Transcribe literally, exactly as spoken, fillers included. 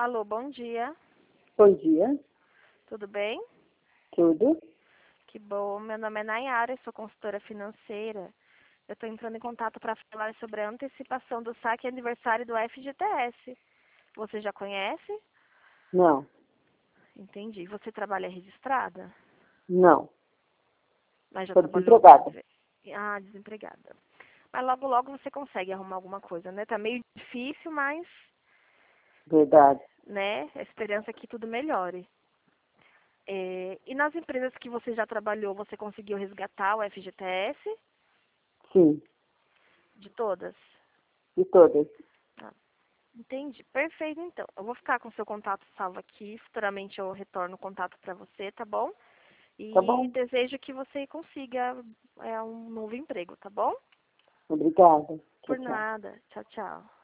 Alô, bom dia. Bom dia, Tudo bem? tudo? Que bom. Meu nome é Nayara, eu sou consultora financeira. Eu estou entrando em contato para falar sobre a antecipação do saque aniversário do F G T S. Você já conhece? Não, Entendi. Você trabalha registrada? não. Mas já Estou trabalhou algumas desempregada. vezes? Ah, desempregada. Mas logo, logo você consegue arrumar alguma coisa, né? Tá meio difícil, mas, Verdade. né, a esperança é que tudo melhore. É, e nas empresas que você já trabalhou, você conseguiu resgatar o F G T S? Sim, De todas? de todas. Ah, entendi. Perfeito, então. Eu vou ficar com o seu contato salvo aqui. Futuramente eu retorno o contato para você, tá bom? Tá E bom? desejo que você consiga é, um novo emprego, tá bom? Obrigada. Tchau, Por tchau. nada. Tchau, tchau.